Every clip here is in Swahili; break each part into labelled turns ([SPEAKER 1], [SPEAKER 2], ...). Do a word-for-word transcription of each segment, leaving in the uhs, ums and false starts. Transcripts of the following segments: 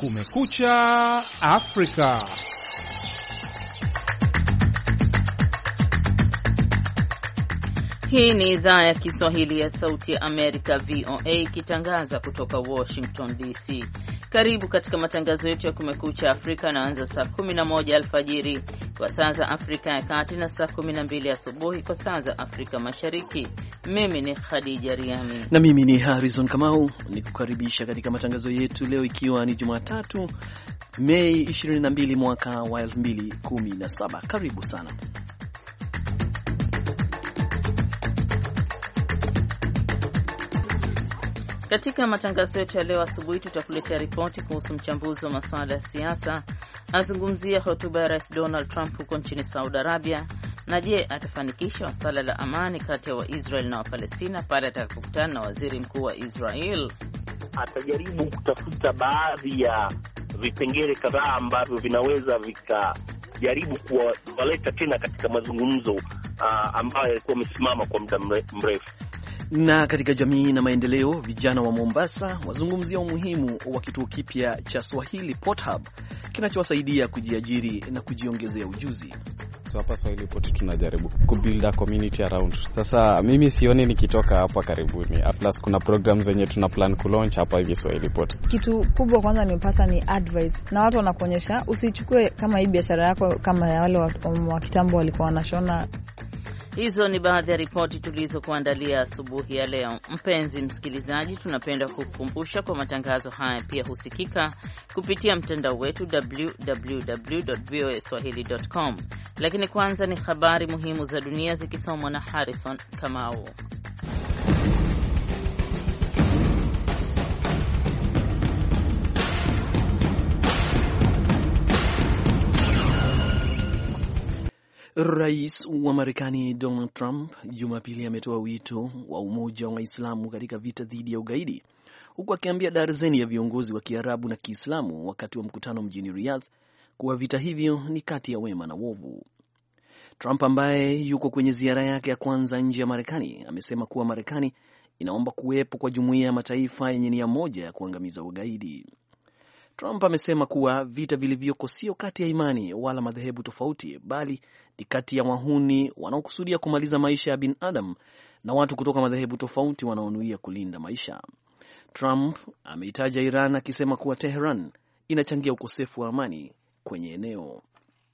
[SPEAKER 1] Kumekucha Afrika.
[SPEAKER 2] Hii ni idhaa ya Kiswahili ya Sauti ya Amerika, V O A, ikitangaza kutoka Washington D C. Karibu katika matangazo yetu ya Kumekucha Afrika yanaanza saa kumi na moja alfajiri kwa saa za Afrika ya Kati na saa kumi na mbili asubuhi kwa saa za Afrika Mashariki. Mimi ni Khadija Riami
[SPEAKER 3] na mimi ni Harrison Kamau nikukaribisha katika matangazo yetu leo, ikiwa ni Jumatatu Mei ishirini na mbili mwaka wa elfu mbili kumi na saba. Karibu sana.
[SPEAKER 2] Katika matangazo yetu ya leo asubuhi tutakuletea ripoti kuhusu mchambuzi wa masuala ya siasa azungumzia hotuba ya Rais Donald Trump huko nchini Saudi Arabia, na je, atafanikisha swala la amani kati ya Waisrael na Wapalestina pale atakapokutana na waziri mkuu wa Israel?
[SPEAKER 4] Atajaribu kutafuta baadhi ya vipengele kadhaa ambavyo vinaweza vikajaribu kuwaleta tena katika mazungumzo uh, ambayo yalikuwa yamesimama kwa muda mrefu.
[SPEAKER 3] Na katika jamii na maendeleo, vijana wa Mombasa wazungumzia umuhimu wa kituo kipya cha Swahili Pot Hub kinachowasaidia kujiajiri na kujiongezea ujuzi.
[SPEAKER 5] So hapa Swahili Pot tunajaribu kubuild a community around. Sasa mimi sioni nikitoka hapa karibuni. Plus kuna programs zenye tuna plan ku launch hapa hivi Swahili Pot.
[SPEAKER 6] Kitu kubwa kwanza nimepata ni advice. Na watu wanakuonyesha usichukue kama hii biashara yako kama ya wale wa, wa kitambo walikuwa wanashona.
[SPEAKER 2] Hizo ni baadhi ya ripoti tulizokuandalia asubuhi ya leo. Mpenzi msikilizaji, tunapenda kukukumbusha kwa matangazo haya pia husikika kupitia mtandao wetu w w w dot v o a swahili dot com. Lakini kwanza ni habari muhimu za dunia zikisomwa na Harrison Kamau.
[SPEAKER 3] Rais wa Marekani Donald Trump Jumapili ametoa wito wa umoja wa Waislamu katika vita dhidi ya ugaidi, huku akiambia darzeni ya viongozi wa Kiarabu na Kiislamu wakati wa mkutano mjini Riyadh kuwa vita hivyo ni kati ya wema na wovu. Trump ambaye yuko kwenye ziara yake ya kwanza nje ya Marekani amesema kuwa Marekani inaomba kuwepo kwa jumuiya ya mataifa yenye nia moja ya kuangamiza ugaidi. Trump amesema kuwa vita vilivyoko sio kati ya imani wala madhehebu tofauti, bali ni kati ya wahuni wanaokusudia kumaliza maisha ya binadamu na watu kutoka madhehebu tofauti wanaonuia kulinda maisha. Trump ameitaja Iran akisema kuwa Tehran inachangia ukosefu wa amani kwenye eneo.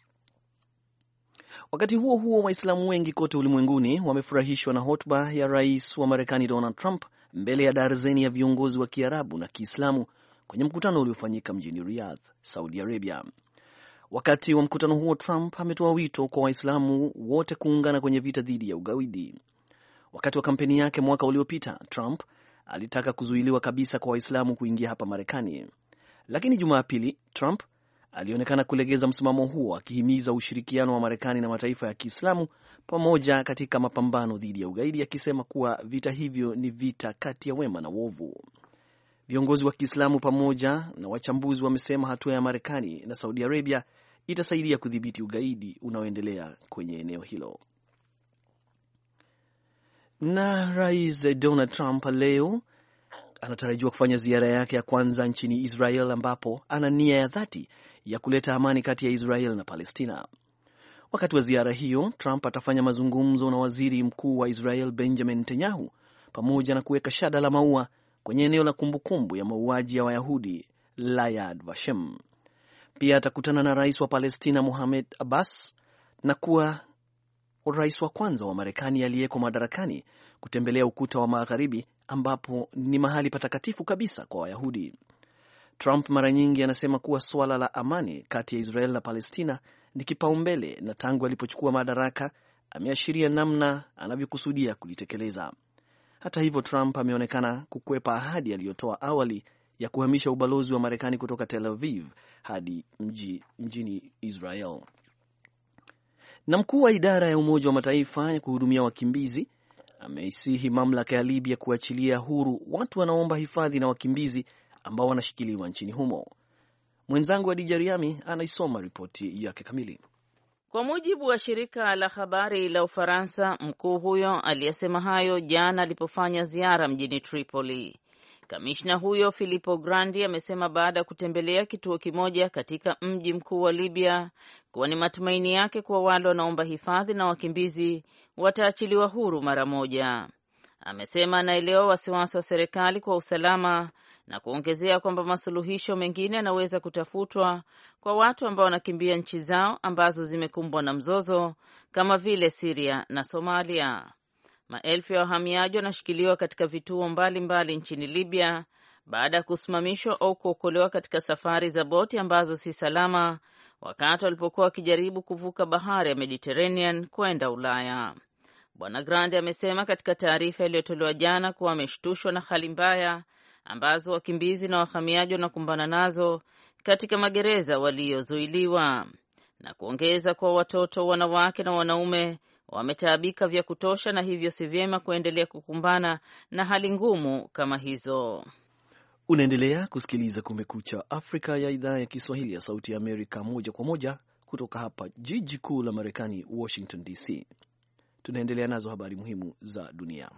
[SPEAKER 3] Wakati huo huo, Waislamu wengi kote ulimwenguni wamefurahishwa na hotuba ya Rais wa Marekani Donald Trump mbele ya darzeni ya viongozi wa Kiarabu na Kiislamu kwenye mkutano uliofanyika mjini Riyadh, Saudi Arabia. Wakati wa mkutano huo, Trump ametoa wito kwa Waislamu wote kuungana kwenye vita dhidi ya ugaidi. Wakati wa kampeni yake mwaka uliopita, Trump alitaka kuzuiliwa kabisa kwa Waislamu kuingia hapa Marekani. Lakini Jumapili, Trump alionekana kulegeza msimamo huo, akihimiza ushirikiano wa Marekani na mataifa ya Kiislamu pamoja katika mapambano dhidi ya ugaidi, akisema kuwa vita hivyo ni vita kati ya wema na wovu. Viongozi wa Kiislamu pamoja na wachambuzi wamesema hatua ya Marekani na Saudi Arabia itasaidia kudhibiti ugaidi unaoendelea kwenye eneo hilo. Na Rais Donald Trump leo anatarajiwa kufanya ziara yake ya kwanza nchini Israel, ambapo ana nia ya dhati ya kuleta amani kati ya Israel na Palestina. Wakati wa ziara hiyo, Trump atafanya mazungumzo na waziri mkuu wa Israel Benjamin Netanyahu pamoja na kuweka shada la maua kwenye eneo la kumbukumbu ya mauaji ya Wayahudi la Yad Vashem. Pia atakutana na rais wa Palestina Mohamed Abbas na kuwa rais wa kwanza wa Marekani aliyeko madarakani kutembelea ukuta wa Magharibi, ambapo ni mahali patakatifu kabisa kwa Wayahudi. Trump mara nyingi anasema kuwa swala la amani kati ya Israel na Palestina ni kipaumbele, na tangu alipochukua madaraka ameashiria namna anavyokusudia kulitekeleza. Hata hivyo, Trump ameonekana kukwepa ahadi aliyotoa awali ya kuhamisha ubalozi wa Marekani kutoka Tel Aviv hadi mji, mjini Israel. Na mkuu wa idara ya Umoja wa Mataifa ya kuhudumia wakimbizi ameisihi mamlaka ya Libya kuachilia huru watu wanaomba hifadhi na wakimbizi ambao wanashikiliwa nchini humo. Mwenzangu Adija Riami anaisoma ripoti yake kamili.
[SPEAKER 2] Kwa mujibu wa shirika la habari la Ufaransa, mkuu huyo aliyesema hayo jana alipofanya ziara mjini Tripoli. Kamishna huyo Filippo Grandi amesema baada ya kutembelea kituo kimoja katika mji mkuu wa Libya kuwa ni matumaini yake kuwa wale wanaomba hifadhi na wakimbizi wataachiliwa huru mara moja. Amesema anaelewa wasiwasi wa serikali kwa usalama na kuongezea kwamba masuluhisho mengine yanaweza kutafutwa kwa watu ambao wanakimbia nchi zao ambazo zimekumbwa na mzozo kama vile Syria na Somalia. Maelfu ya wahamiaji wanashikiliwa katika vituo mbalimbali mbali nchini Libya baada ya kusimamishwa au kuokolewa katika safari za boti ambazo si salama wakati walipokuwa wakijaribu kuvuka bahari ya Mediterranean kwenda Ulaya. Bwana Grandi amesema katika taarifa iliyotolewa jana kuwa ameshtushwa na hali mbaya ambazo wakimbizi na wahamiaji wanakumbana nazo katika magereza waliozuiliwa, na kuongeza kwa watoto, wanawake na wanaume wametaabika vya kutosha na hivyo si vyema kuendelea kukumbana na hali ngumu kama hizo.
[SPEAKER 3] Unaendelea kusikiliza Kumekucha Afrika ya idhaa ya Kiswahili ya Sauti ya Amerika, moja kwa moja kutoka hapa jiji kuu la Marekani, Washington D C. Tunaendelea nazo habari muhimu za dunia.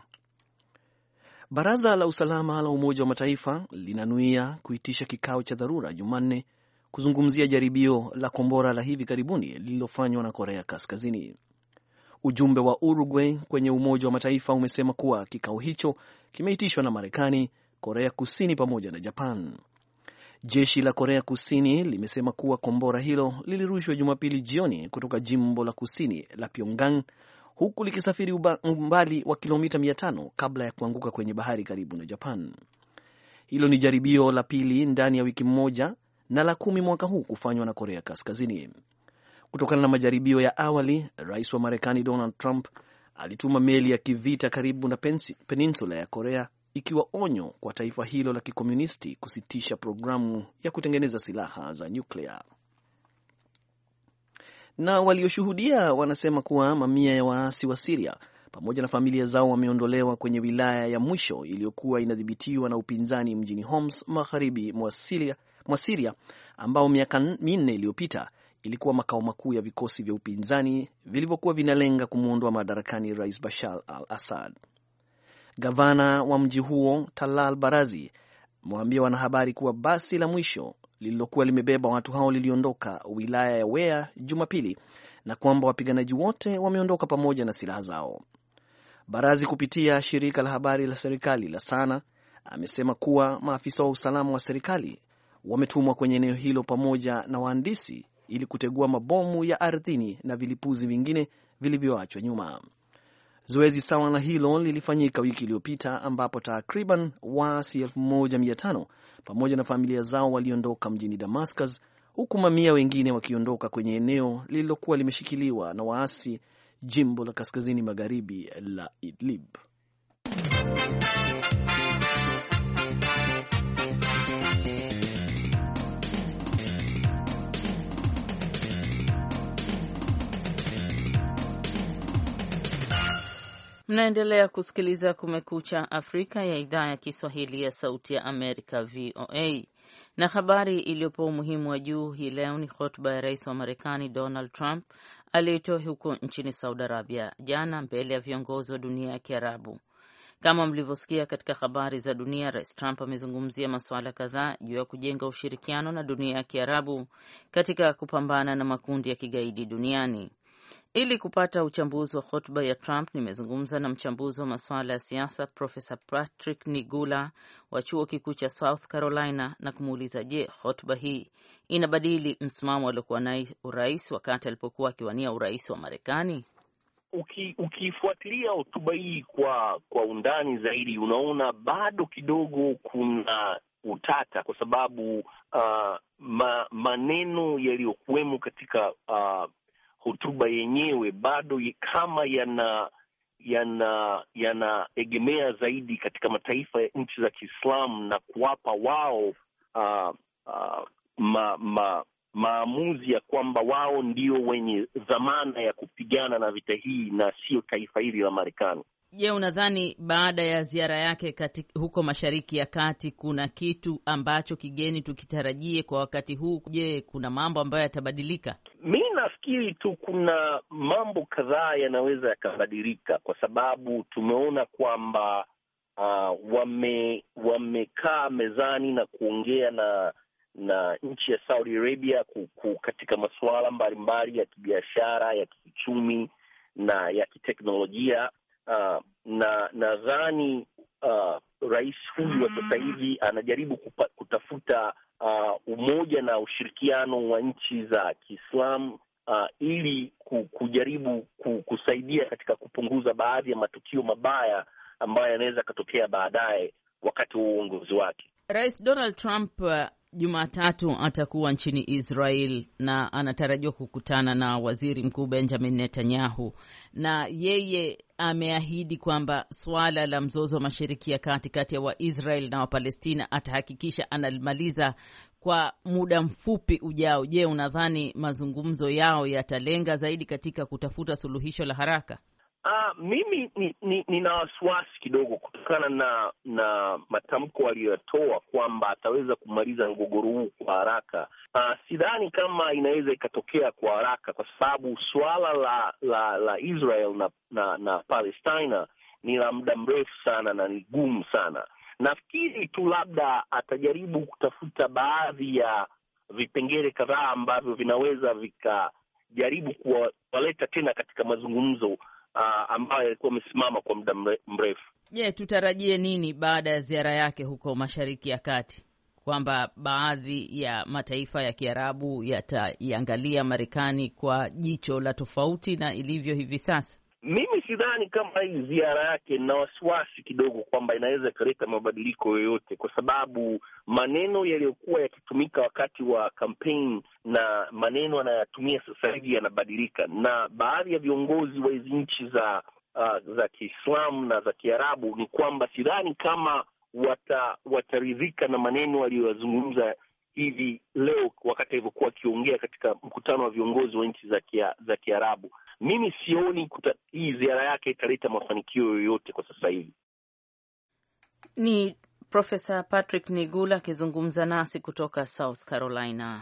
[SPEAKER 3] Baraza la Usalama la Umoja wa Mataifa linanuia kuitisha kikao cha dharura Jumanne kuzungumzia jaribio la kombora la hivi karibuni lililofanywa na Korea Kaskazini. Ujumbe wa Uruguay kwenye Umoja wa Mataifa umesema kuwa kikao hicho kimeitishwa na Marekani, Korea Kusini pamoja na Japan. Jeshi la Korea Kusini limesema kuwa kombora hilo lilirushwa Jumapili jioni kutoka jimbo la kusini la Pyongyang, huku likisafiri umbali wa kilomita mia tano kabla ya kuanguka kwenye bahari karibu na Japan. Hilo ni jaribio la pili ndani ya wiki moja na la kumi mwaka huu kufanywa na Korea Kaskazini. Kutokana na majaribio ya awali, Rais wa Marekani Donald Trump alituma meli ya kivita karibu na peninsula ya Korea, ikiwa onyo kwa taifa hilo la kikomunisti kusitisha programu ya kutengeneza silaha za nyuklia. Na walioshuhudia wanasema kuwa mamia ya waasi wa Syria pamoja na familia zao wameondolewa kwenye wilaya ya mwisho iliyokuwa inadhibitiwa na upinzani mjini Homs, magharibi mwa Syria, ambao miaka minne iliyopita ilikuwa makao makuu ya vikosi vya upinzani vilivyokuwa vinalenga kumuondoa madarakani Rais Bashar al-Assad. Gavana wa mji huo Talal Barazi amewaambia wanahabari kuwa basi la mwisho lililokuwa limebeba watu hao liliondoka wilaya ya Wea Jumapili na kwamba wapiganaji wote wameondoka pamoja na silaha zao. Barazi kupitia shirika la habari la serikali la Sana amesema kuwa maafisa wa usalama wa serikali wametumwa kwenye eneo hilo pamoja na wahandisi ili kutegua mabomu ya ardhini na vilipuzi vingine vilivyoachwa nyuma. Zoezi sawa na hilo lilifanyika wiki iliyopita ambapo takriban waasi elfu moja mia tano pamoja na familia zao waliondoka mjini Damascus, huku mamia wengine wakiondoka kwenye eneo lililokuwa limeshikiliwa na waasi jimbo la kaskazini magharibi la Idlib.
[SPEAKER 2] Mnaendelea kusikiliza Kumekucha Afrika ya idhaa ya Kiswahili ya Sauti ya Amerika, V O A. Na habari iliyopo umuhimu wa juu hii leo ni hotuba ya rais wa Marekani Donald Trump aliyotoa huko nchini Saudi Arabia jana mbele ya viongozi wa dunia ya Kiarabu. Kama mlivyosikia katika habari za dunia, Rais Trump amezungumzia masuala kadhaa juu ya kujenga ushirikiano na dunia ya Kiarabu katika kupambana na makundi ya kigaidi duniani. Ili kupata uchambuzi wa hotuba ya Trump, nimezungumza na mchambuzi wa masuala ya siasa Profesa Patrick Nigula wa chuo kikuu cha South Carolina na kumuuliza, je, hotuba hii inabadili msimamo aliokuwa naye urais wakati alipokuwa akiwania urais wa Marekani?
[SPEAKER 4] Uki, ukifuatilia hotuba hii kwa kwa undani zaidi, unaona bado kidogo kuna utata, kwa sababu uh, ma, maneno yaliyokuwemo katika uh, hotuba yenyewe bado kama yana yana yanaegemea zaidi katika mataifa ya nchi za Kiislamu na kuwapa wao uh, uh, ma, ma, maamuzi ya kwamba wao ndio wenye dhamana ya kupigana na vita hii na sio taifa hili la Marekani.
[SPEAKER 2] Je, unadhani baada ya ziara yake katika huko Mashariki ya Kati kuna kitu ambacho kigeni tukitarajie kwa wakati huu? Je, kuna mambo ambayo yatabadilika?
[SPEAKER 4] Mi nafikiri tu kuna mambo kadhaa yanaweza yakabadilika, kwa sababu tumeona kwamba uh, wame wamekaa mezani na kuongea na na nchi ya Saudi Arabia kuku, katika masuala mbalimbali ya kibiashara, ya kiuchumi na ya kiteknolojia. Uh, na nadhani uh, rais huyu wa sasa hivi anajaribu kupa, kutafuta uh, umoja na ushirikiano wa nchi za Kiislamu uh, ili kujaribu kusaidia katika kupunguza baadhi ya matukio mabaya ambayo yanaweza katokea baadaye wakati wa uongozi wake.
[SPEAKER 2] Rais Donald Trump uh... Jumatatu atakuwa nchini Israel na anatarajiwa kukutana na waziri mkuu Benjamin Netanyahu, na yeye ameahidi kwamba swala la mzozo wa Mashariki ya Kati kati ya Waisrael na Wapalestina atahakikisha analimaliza kwa muda mfupi ujao. Je, unadhani mazungumzo yao yatalenga zaidi katika kutafuta suluhisho la haraka?
[SPEAKER 4] Uh, mimi ni, ni, nina wasiwasi kidogo kutokana na na matamko aliyotoa kwamba ataweza kumaliza mgogoro huu kwa haraka. Uh, sidhani kama inaweza ikatokea kwa haraka, kwa sababu suala la la la Israel na na, na Palestina ni la muda mrefu sana na ni gumu sana. Nafikiri tu labda atajaribu kutafuta baadhi ya vipengele kadhaa ambavyo vinaweza vikajaribu kuwaleta tena katika mazungumzo Uh, ambayo yalikuwa yamesimama kwa muda mrefu.
[SPEAKER 2] Je, yeah, tutarajie nini baada ya ziara yake huko Mashariki ya Kati? Kwamba baadhi ya mataifa ya Kiarabu yataiangalia Marekani kwa jicho la tofauti na ilivyo hivi sasa?
[SPEAKER 4] Mimi sidhani kama hii ziara yake, na wasiwasi kidogo kwamba inaweza ikaleta mabadiliko yoyote, kwa sababu maneno yaliyokuwa yakitumika wakati wa campaign na maneno anayatumia sasa hivi yanabadilika, na baadhi ya viongozi wa hizi nchi za uh, za Kiislamu na za Kiarabu ni kwamba sidhani kama wata, wataridhika na maneno aliyoyazungumza hivi leo wakati alivyokuwa akiongea katika mkutano wa viongozi wa nchi za kia, za Kiarabu. Mimi sioni kuta, hii ziara yake italeta mafanikio yoyote kwa sasa hivi.
[SPEAKER 2] Ni Profesa Patrick Nigula akizungumza nasi kutoka South Carolina.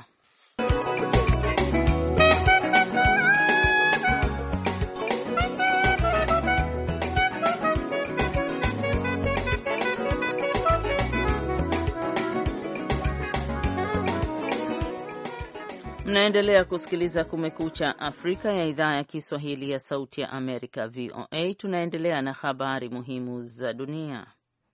[SPEAKER 2] Mnaendelea kusikiliza Kumekucha Afrika ya idhaa ya Kiswahili ya Sauti ya Amerika, V O A. Tunaendelea na habari muhimu za dunia.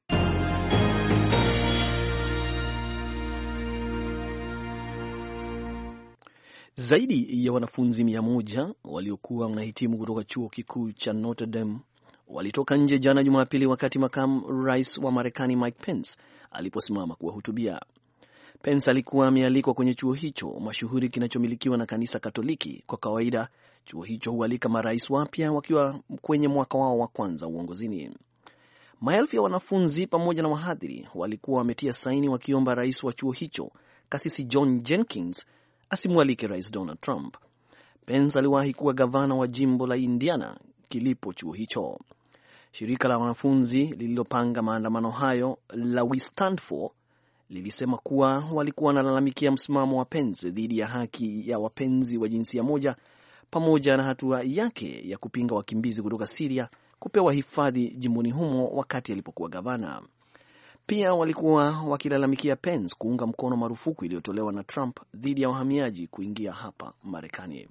[SPEAKER 3] Zaidi ya wanafunzi mia moja waliokuwa wanahitimu kutoka chuo kikuu cha Notre Dame walitoka nje jana Jumapili wakati makamu rais wa Marekani Mike Pence aliposimama kuwahutubia. Pence alikuwa amealikwa kwenye chuo hicho mashuhuri kinachomilikiwa na kanisa Katoliki. Kwa kawaida, chuo hicho hualika marais wapya wakiwa kwenye mwaka wao wa kwanza uongozini. Maelfu ya wanafunzi pamoja na wahadhiri walikuwa wametia saini wakiomba rais wa chuo hicho, Kasisi John Jenkins, asimwalike Rais Donald Trump. Pence aliwahi kuwa gavana wa jimbo la Indiana kilipo chuo hicho. Shirika la wanafunzi lililopanga maandamano hayo la We Stand For lilisema kuwa walikuwa wanalalamikia msimamo wa Pence dhidi ya haki ya wapenzi wa jinsia moja pamoja na hatua yake ya kupinga wakimbizi kutoka Syria kupewa hifadhi jimboni humo wakati alipokuwa gavana. Pia walikuwa wakilalamikia Pence kuunga mkono marufuku iliyotolewa na Trump dhidi ya wahamiaji kuingia hapa Marekani.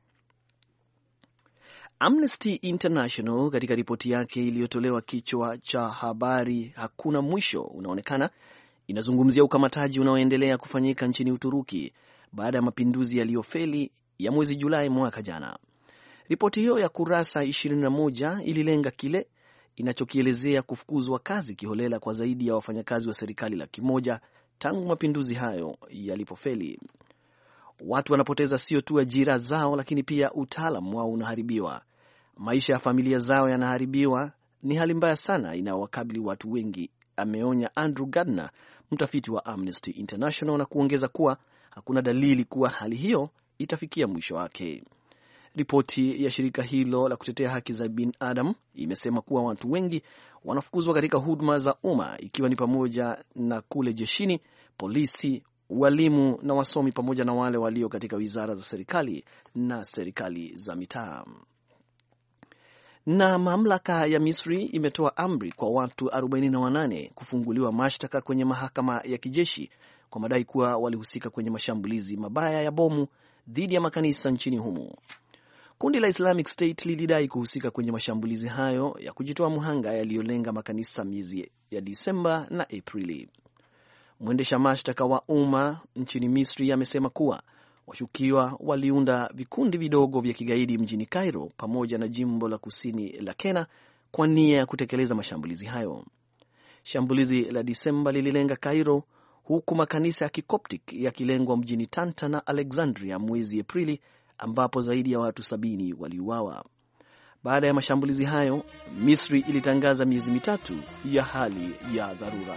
[SPEAKER 3] Amnesty International katika ripoti yake iliyotolewa kichwa cha habari hakuna mwisho unaonekana inazungumzia ukamataji unaoendelea kufanyika nchini Uturuki baada ya mapinduzi yaliyofeli ya mwezi Julai mwaka jana. Ripoti hiyo ya kurasa ishirini na moja ililenga kile inachokielezea kufukuzwa kazi kiholela kwa zaidi ya wafanyakazi wa serikali laki moja tangu mapinduzi hayo yalipofeli. Watu wanapoteza sio tu ajira zao, lakini pia utaalamu wao unaharibiwa. Maisha ya familia zao yanaharibiwa. Ni hali mbaya sana inayowakabili watu wengi, ameonya Andrew Gardner, mtafiti wa Amnesty International, na kuongeza kuwa hakuna dalili kuwa hali hiyo itafikia mwisho wake. Ripoti ya shirika hilo la kutetea haki za binadamu imesema kuwa watu wengi wanafukuzwa katika huduma za umma, ikiwa ni pamoja na kule jeshini, polisi, walimu na wasomi, pamoja na wale walio katika wizara za serikali na serikali za mitaa. Na mamlaka ya Misri imetoa amri kwa watu arobaini na wanane kufunguliwa mashtaka kwenye mahakama ya kijeshi kwa madai kuwa walihusika kwenye mashambulizi mabaya ya bomu dhidi ya makanisa nchini humo. Kundi la Islamic State lilidai kuhusika kwenye mashambulizi hayo ya kujitoa mhanga yaliyolenga makanisa miezi ya Disemba na Aprili. Mwendesha mashtaka wa umma nchini Misri amesema kuwa washukiwa waliunda vikundi vidogo vya kigaidi mjini Cairo pamoja na jimbo la kusini la Kena kwa nia ya kutekeleza mashambulizi hayo. Shambulizi la Disemba lililenga Cairo, huku makanisa ya Kikoptik yakilengwa mjini Tanta na Alexandria mwezi Aprili, ambapo zaidi ya watu sabini waliuawa. Baada ya mashambulizi hayo, Misri ilitangaza miezi mitatu ya hali ya dharura.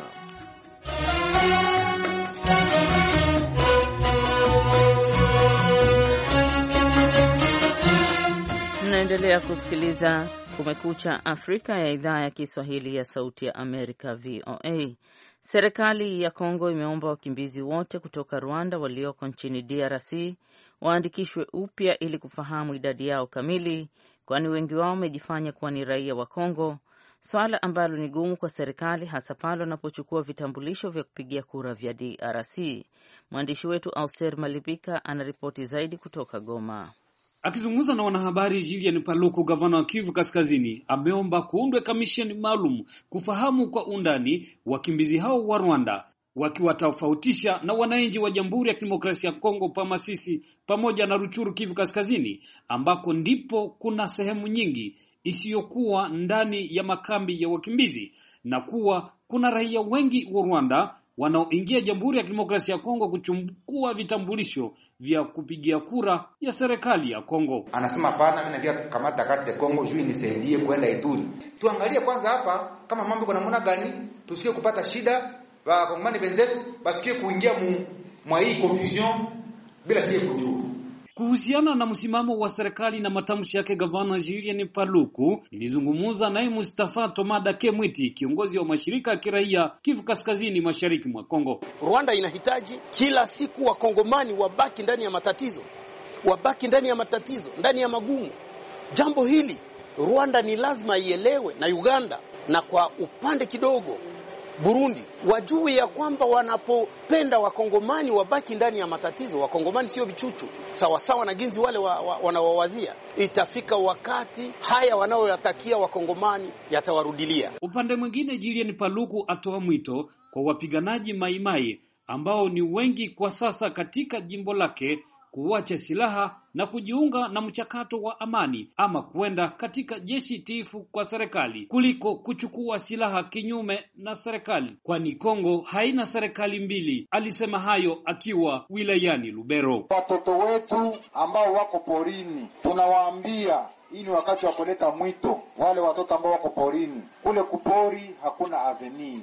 [SPEAKER 2] Mnaendelea kusikiliza Kumekucha Afrika ya idhaa ya Kiswahili ya Sauti ya Amerika, V O A. Serikali ya Kongo imeomba wakimbizi wote kutoka Rwanda walioko nchini D R C waandikishwe upya ili kufahamu idadi yao kamili, kwani wengi wao wamejifanya kuwa ni raia wa Kongo, swala ambalo ni gumu kwa serikali hasa pale wanapochukua vitambulisho vya kupigia kura vya D R C. Mwandishi wetu Auster Malipika anaripoti zaidi kutoka Goma.
[SPEAKER 7] Akizungumza na wanahabari, Julien Paluku, gavana wa Kivu Kaskazini, ameomba kuundwe kamisheni maalum kufahamu kwa undani wakimbizi hao wa Rwanda, wakiwatofautisha na wananchi wa Jamhuri ya Kidemokrasia ya Kongo pa Masisi pamoja na Ruchuru, Kivu Kaskazini, ambako ndipo kuna sehemu nyingi isiyokuwa ndani ya makambi ya wakimbizi, na kuwa kuna raia wengi wa Rwanda wanaoingia Jamhuri ya Kidemokrasia ya Kongo kuchukua vitambulisho vya kupigia kura ya serikali ya Kongo.
[SPEAKER 8] Anasema hapana, mimi naenda kukamata karte ya Kongo juu nisaidie kwenda Ituri. Tuangalie kwanza hapa kama mambo kuna namna gani, tusikie kupata shida wa Kongomani benzetu, basikie kuingia mu mwa hii confusion bila sie kujua.
[SPEAKER 7] Kuhusiana na msimamo wa serikali na matamshi yake Gavana Julien Paluku, nilizungumza naye Mustafa Tomada Kemwiti, kiongozi wa mashirika ya kiraia Kivu Kaskazini, mashariki mwa Kongo.
[SPEAKER 9] Rwanda inahitaji kila siku wakongomani wabaki ndani ya matatizo, wabaki ndani ya matatizo, ndani ya magumu. Jambo hili Rwanda ni lazima ielewe, na Uganda, na kwa upande kidogo Burundi, wajue ya kwamba wanapopenda wakongomani wabaki ndani ya matatizo, wakongomani sio vichuchu, sawa sawa na ginzi wale wa, wa, wanawawazia, itafika wakati haya wanaoyatakia wakongomani yatawarudilia.
[SPEAKER 7] Upande mwingine, Julien Paluku atoa mwito kwa wapiganaji maimai ambao ni wengi kwa sasa katika jimbo lake kuacha silaha na kujiunga na mchakato wa amani ama kwenda katika jeshi tifu kwa serikali kuliko kuchukua silaha kinyume na serikali, kwani Kongo haina serikali mbili. Alisema hayo akiwa wilayani Lubero.
[SPEAKER 10] Watoto wetu ambao wako porini tunawaambia hii ni wakati wa kuleta mwito. Wale watoto ambao wako porini, kule kupori hakuna avenir.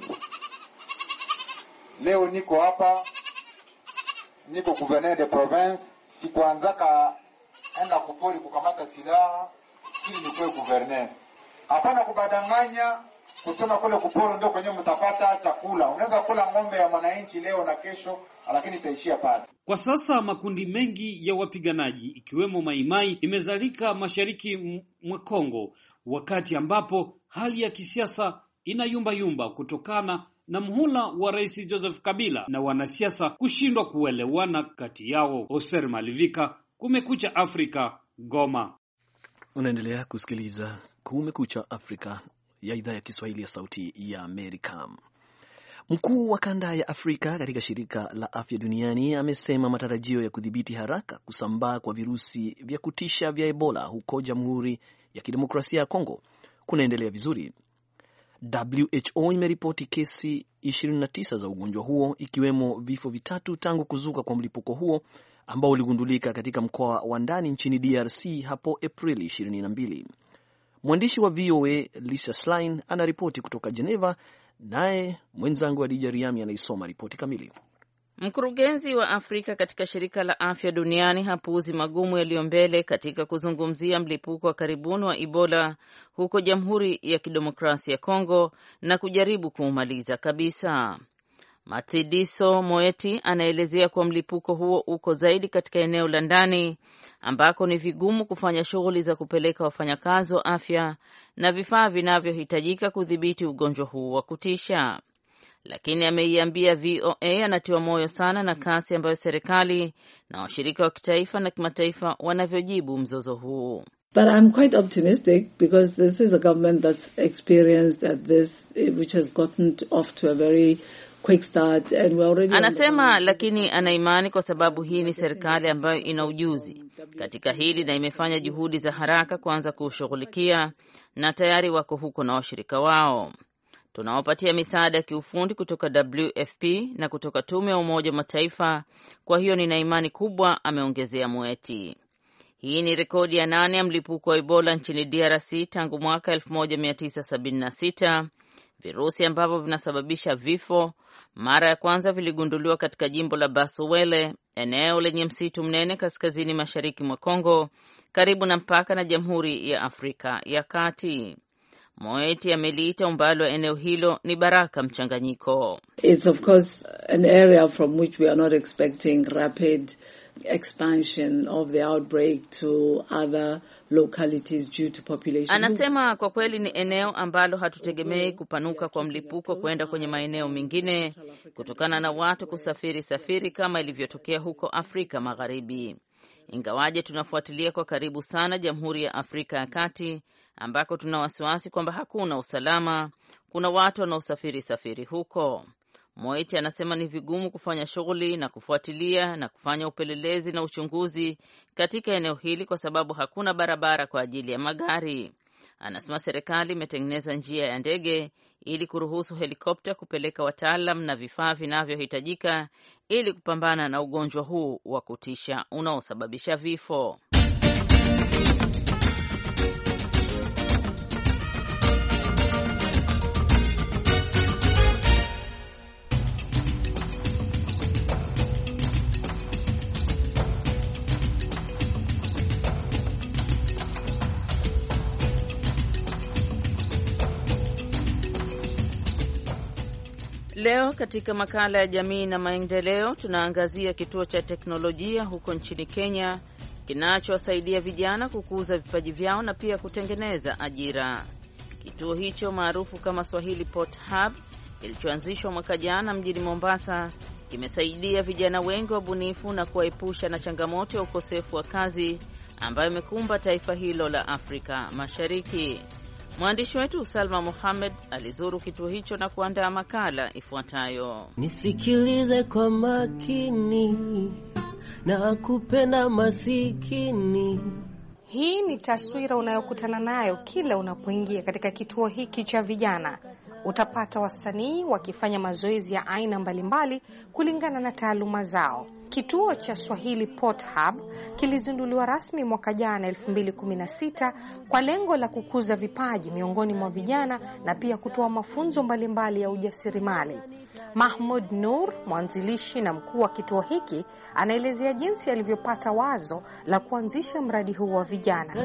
[SPEAKER 10] Leo niko hapa, niko gouverneur de province, sikuanzaka enda kupori kukamata silaha ili nikuwe gouverneur. Hapana kubadanganya kusema kule kupori ndio kwenye mtapata chakula. Unaweza kula ng'ombe ya mwananchi leo na kesho, lakini itaishia pale.
[SPEAKER 7] Kwa sasa makundi mengi ya wapiganaji ikiwemo Maimai imezalika mashariki mwa Kongo, wakati ambapo hali ya kisiasa inayumba yumba kutokana na mhula wa Rais Joseph Kabila na wanasiasa kushindwa kuelewana kati yao. Oser Malivika, Kumekucha Afrika, Goma.
[SPEAKER 3] Unaendelea kusikiliza Kumekucha Afrika ya idhaa ya Kiswahili ya Sauti ya Amerika. Mkuu wa kanda ya Afrika katika shirika la afya duniani amesema matarajio ya kudhibiti haraka kusambaa kwa virusi vya kutisha vya Ebola huko Jamhuri ya Kidemokrasia ya Kongo kunaendelea vizuri. W H O imeripoti kesi ishirini na tisa za ugonjwa huo, ikiwemo vifo vitatu tangu kuzuka kwa mlipuko huo ambao uligundulika katika mkoa wa ndani nchini D R C hapo Aprili ishirini na mbili. Mwandishi wa V O A Lisa Schlein anaripoti kutoka Geneva, naye mwenzangu Adija Riami anaisoma ripoti kamili.
[SPEAKER 2] Mkurugenzi wa Afrika katika shirika la afya duniani hapuuzi magumu yaliyo mbele katika kuzungumzia mlipuko wa karibuni wa Ebola huko Jamhuri ya Kidemokrasia ya Kongo na kujaribu kuumaliza kabisa. Matsidiso Moeti anaelezea kuwa mlipuko huo uko zaidi katika eneo la ndani ambako ni vigumu kufanya shughuli za kupeleka wafanyakazi wa afya na vifaa vinavyohitajika kudhibiti ugonjwa huu wa kutisha. Lakini ameiambia V O A anatiwa moyo sana na kasi ambayo serikali na washirika wa kitaifa na kimataifa wanavyojibu mzozo huu.
[SPEAKER 11] But I'm quite optimistic because this is a government that's experienced at this, which has gotten off to a very quick start and we're already.
[SPEAKER 2] Anasema lakini ana imani kwa sababu hii ni serikali ambayo ina ujuzi katika hili na imefanya juhudi za haraka kuanza kushughulikia na tayari wako huko na washirika wao. Tunawapatia misaada ya kiufundi kutoka W F P na kutoka tume ya Umoja wa Mataifa, kwa hiyo nina imani kubwa, ameongezea Moeti. Hii ni rekodi ya nane ya mlipuko wa Ebola nchini D R C tangu mwaka elfu moja mia tisa sabini na sita. Virusi ambavyo vinasababisha vifo mara ya kwanza viligunduliwa katika jimbo la Basuwele, eneo lenye msitu mnene kaskazini mashariki mwa Kongo, karibu na mpaka na Jamhuri ya Afrika ya Kati. Moeti ameliita umbali wa eneo hilo ni baraka mchanganyiko.
[SPEAKER 11] It's of course an area from which we are not expecting rapid expansion of the outbreak to other localities due to population.
[SPEAKER 2] Anasema kwa kweli ni eneo ambalo hatutegemei kupanuka kwa mlipuko kwenda kwenye maeneo mengine kutokana na watu kusafiri safiri kama ilivyotokea huko Afrika Magharibi. Ingawaje tunafuatilia kwa karibu sana Jamhuri ya Afrika ya Kati ambako tuna wasiwasi kwamba hakuna usalama, kuna watu wanaosafiri safiri huko. Moeti anasema ni vigumu kufanya shughuli na kufuatilia na kufanya upelelezi na uchunguzi katika eneo hili kwa sababu hakuna barabara kwa ajili ya magari. Anasema serikali imetengeneza njia ya ndege ili kuruhusu helikopta kupeleka wataalam na vifaa vinavyohitajika ili kupambana na ugonjwa huu wa kutisha unaosababisha vifo. Leo katika makala ya jamii na maendeleo tunaangazia kituo cha teknolojia huko nchini Kenya kinachowasaidia vijana kukuza vipaji vyao na pia kutengeneza ajira. Kituo hicho maarufu kama Swahili Port Hub kilichoanzishwa mwaka jana mjini Mombasa kimesaidia vijana wengi wabunifu na kuwaepusha na changamoto ya ukosefu wa kazi ambayo imekumba taifa hilo la Afrika Mashariki. Mwandishi wetu Salma Mohamed alizuru kituo hicho na kuandaa makala ifuatayo.
[SPEAKER 12] Nisikilize kwa makini na kupenda masikini.
[SPEAKER 13] Hii ni taswira unayokutana nayo kila unapoingia katika kituo hiki cha vijana. Utapata wasanii wakifanya mazoezi ya aina mbalimbali kulingana na taaluma zao. Kituo cha Swahili Port Hub kilizinduliwa rasmi mwaka jana elfu mbili kumi na sita kwa lengo la kukuza vipaji miongoni mwa vijana na pia kutoa mafunzo mbalimbali ya ujasiriamali. Mahmud Nur, mwanzilishi na mkuu wa kituo hiki, anaelezea jinsi alivyopata wazo la kuanzisha mradi huu wa vijana.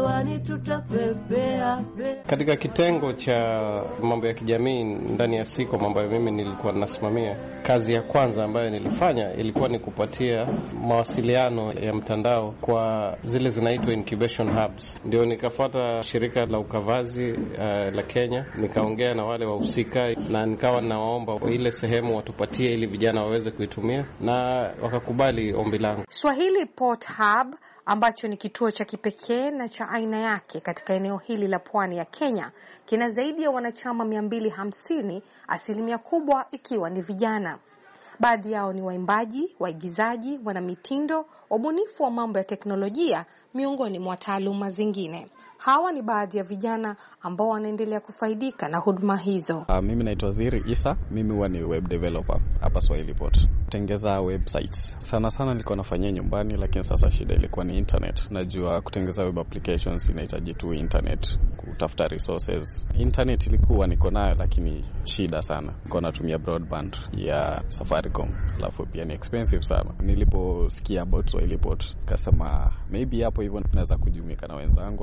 [SPEAKER 14] Katika kitengo cha mambo ya kijamii ndani ya Siko ambayo mimi nilikuwa nasimamia, kazi ya kwanza ambayo nilifanya ilikuwa ni kupatia mawasiliano ya mtandao kwa zile zinaitwa incubation hubs. Ndio nikafuata shirika la ukavazi uh, la Kenya, nikaongea na wale wahusika na nikawa nawaomba ile sehemu watupatie ili vijana waweze kuitumia na wakakubali ombi langu.
[SPEAKER 13] Swahili Port Hub ambacho ni kituo cha kipekee na cha aina yake katika eneo hili la pwani ya Kenya kina zaidi ya wanachama mia mbili hamsini, asilimia kubwa ikiwa ni vijana. Baadhi yao ni waimbaji, waigizaji, wanamitindo, wabunifu wa mambo ya teknolojia miongoni mwa taaluma zingine. Hawa ni baadhi ya vijana ambao wanaendelea kufaidika na huduma hizo.
[SPEAKER 5] Uh, mimi naitwa Ziri Isa, mimi huwa ni web developer hapa Swahili Port. Tengeza websites. Sana sana nilikuwa nafanyia nyumbani, lakini sasa shida ilikuwa ni internet. Najua kutengeza web applications inahitaji tu internet, kutafuta resources. Internet ilikuwa niko nayo lakini shida sana. Nilikuwa natumia broadband ya Safaricom, alafu pia ni expensive sana. Niliposikia about Swahili Port, kasema maybe hapo hivyo naweza kujumuika na wenzangu, alafu pia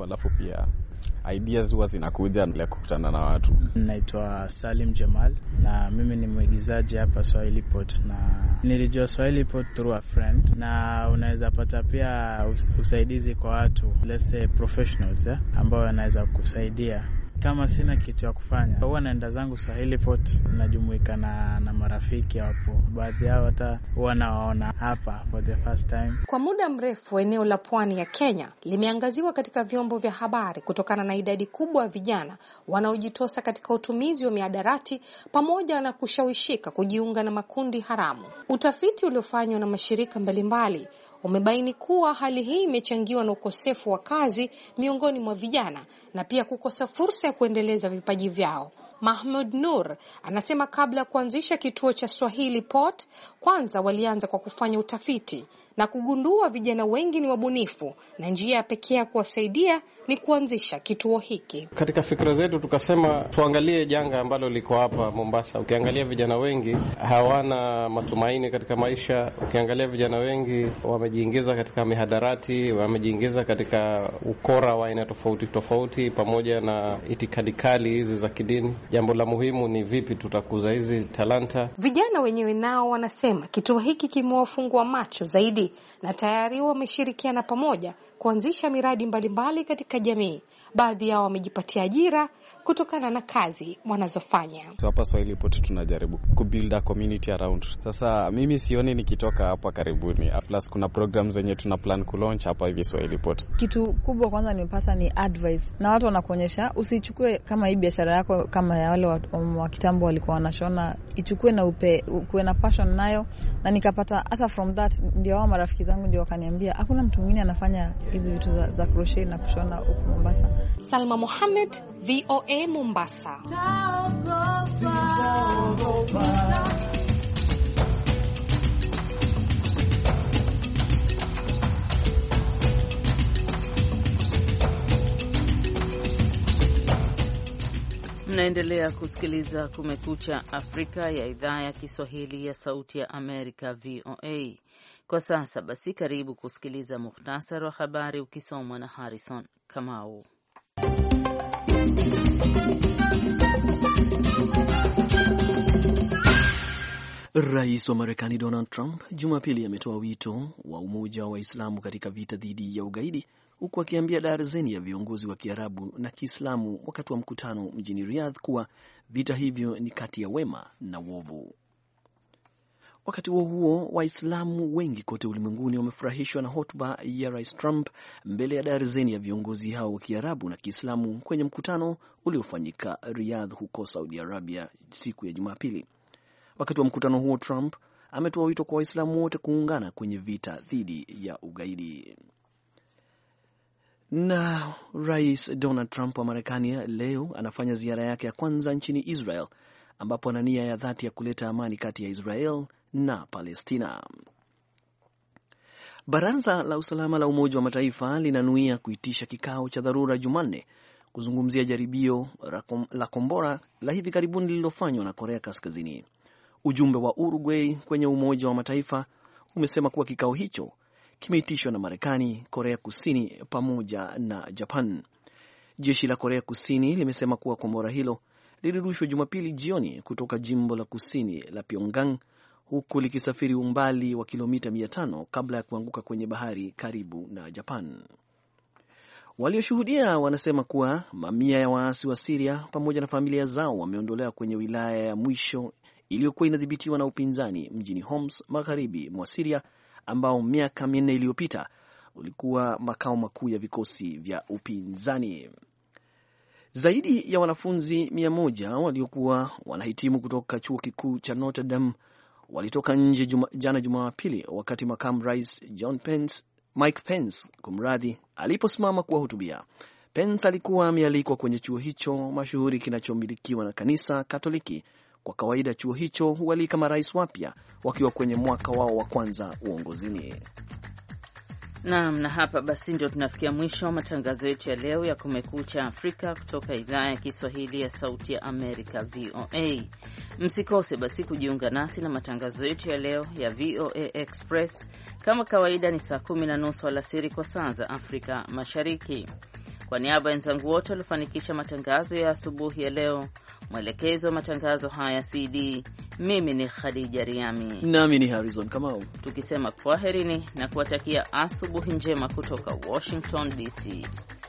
[SPEAKER 5] Yeah. Ideas huwa zinakuja bila kukutana na watu.
[SPEAKER 15] Naitwa Salim Jamal na mimi ni mwigizaji hapa Swahilipot, na nilijua Swahilipot through a friend, na unaweza pata pia usaidizi kwa watu, let's say professionals, eh, ambao wanaweza kusaidia. Kama sina kitu ya kufanya, huwa naenda zangu Swahilipot, najumuika na, na marafiki hapo. Baadhi yao hata huwa nawaona hapa for the first time.
[SPEAKER 13] Kwa muda mrefu eneo la pwani ya Kenya limeangaziwa katika vyombo vya habari kutokana na idadi kubwa ya vijana wanaojitosa katika utumizi wa mihadarati pamoja na kushawishika kujiunga na makundi haramu. Utafiti uliofanywa na mashirika mbalimbali umebaini kuwa hali hii imechangiwa na ukosefu wa kazi miongoni mwa vijana na pia kukosa fursa ya kuendeleza vipaji vyao. Mahmud Nur anasema kabla ya kuanzisha kituo cha Swahilipot, kwanza walianza kwa kufanya utafiti na kugundua vijana wengi ni wabunifu na njia pekee ya kuwasaidia ni kuanzisha kituo hiki.
[SPEAKER 14] Katika fikra zetu tukasema tuangalie janga ambalo liko hapa Mombasa. Ukiangalia vijana wengi hawana matumaini katika maisha. Ukiangalia vijana wengi wamejiingiza katika mihadarati, wamejiingiza katika ukora wa aina tofauti tofauti pamoja na itikadi kali hizi za kidini. Jambo la muhimu ni vipi tutakuza hizi talanta.
[SPEAKER 13] Vijana wenyewe nao wanasema kituo hiki kimewafungua macho zaidi na tayari wameshirikiana pamoja kuanzisha miradi mbalimbali katika jamii. Baadhi yao wamejipatia ajira kutokana na kazi wanazofanya.
[SPEAKER 5] So hapa Swahilipot tunajaribu kubuild a community around. Sasa mimi sioni nikitoka hapa karibuni. Plus kuna programs zenye tuna plan ku launch hapa hivi Swahilipot.
[SPEAKER 6] Kitu kubwa kwanza nimepata ni advice. Na watu wanakuonyesha usichukue kama hii biashara yako kama ya wale wa, wa kitambo walikuwa wanashona, ichukue na upe kuwe na passion nayo. Na nikapata hata from that ndio wao marafiki zangu ndio wakaniambia hakuna mtu mwingine anafanya hizi vitu za, za crochet na kushona huko Mombasa.
[SPEAKER 13] Salma Mohamed, V O A Mombasa.
[SPEAKER 2] Mnaendelea kusikiliza Kumekucha Afrika ya idhaa ya Kiswahili ya Sauti ya Amerika, V O A. Kwa sasa basi karibu kusikiliza muhtasari wa habari ukisomwa na Harrison Kamau.
[SPEAKER 3] Rais wa Marekani Donald Trump Jumapili ametoa wito wa umoja wa Waislamu katika vita dhidi ya ugaidi, huku akiambia darzeni ya viongozi wa Kiarabu na Kiislamu wakati wa mkutano mjini Riyadh kuwa vita hivyo ni kati ya wema na uovu. Wakati huo huo, Waislamu wengi kote ulimwenguni wamefurahishwa na hotuba ya Rais Trump mbele ya darzeni ya viongozi hao wa Kiarabu na Kiislamu kwenye mkutano uliofanyika Riyadh huko Saudi Arabia siku ya Jumapili. Wakati wa mkutano huo, Trump ametoa wito kwa Waislamu wote kuungana kwenye vita dhidi ya ugaidi. Na Rais Donald Trump wa Marekani leo anafanya ziara yake ya kwanza nchini Israel, ambapo ana nia ya dhati ya kuleta amani kati ya Israel na Palestina. Baraza la Usalama la Umoja wa Mataifa linanuia kuitisha kikao cha dharura Jumanne kuzungumzia jaribio la kombora la hivi karibuni lililofanywa na Korea Kaskazini. Ujumbe wa Uruguay kwenye Umoja wa Mataifa umesema kuwa kikao hicho kimeitishwa na Marekani, Korea Kusini pamoja na Japan. Jeshi la Korea Kusini limesema kuwa kombora hilo lilirushwa Jumapili jioni kutoka jimbo la kusini la Pyongyang, huku likisafiri umbali wa kilomita mia tano kabla ya kuanguka kwenye bahari karibu na Japan. Walioshuhudia wanasema kuwa mamia ya waasi wa Syria pamoja na familia zao wameondolewa kwenye wilaya ya mwisho iliyokuwa inadhibitiwa na upinzani mjini Homs, magharibi mwa Syria, ambao miaka minne iliyopita ulikuwa makao makuu ya vikosi vya upinzani. Zaidi ya wanafunzi mia moja waliokuwa wanahitimu kutoka chuo kikuu cha Notre Dame walitoka nje juma, jana Jumapili wakati makamu rais John Pence, Mike Pence kumradhi aliposimama kuwahutubia. Pence alikuwa amealikwa kwenye chuo hicho mashuhuri kinachomilikiwa na kanisa Katoliki. Kwa kawaida chuo hicho hualika marais wapya wakiwa kwenye mwaka wao wa kwanza uongozini.
[SPEAKER 2] Naam, na hapa basi ndio tunafikia mwisho wa matangazo yetu ya leo ya Kumekucha Afrika kutoka idhaa ya Kiswahili ya Sauti ya Amerika, V O A. Msikose basi kujiunga nasi na matangazo yetu ya leo ya V O A Express. Kama kawaida ni saa kumi na nusu alasiri kwa saa za Afrika Mashariki. Kwa niaba ya wenzangu wote waliofanikisha matangazo ya asubuhi ya leo, mwelekezo wa matangazo haya C D, mimi ni Khadija Riami
[SPEAKER 3] nami ni Harrison Kamau,
[SPEAKER 2] tukisema kwaherini na kuwatakia asubuhi njema kutoka Washington D C.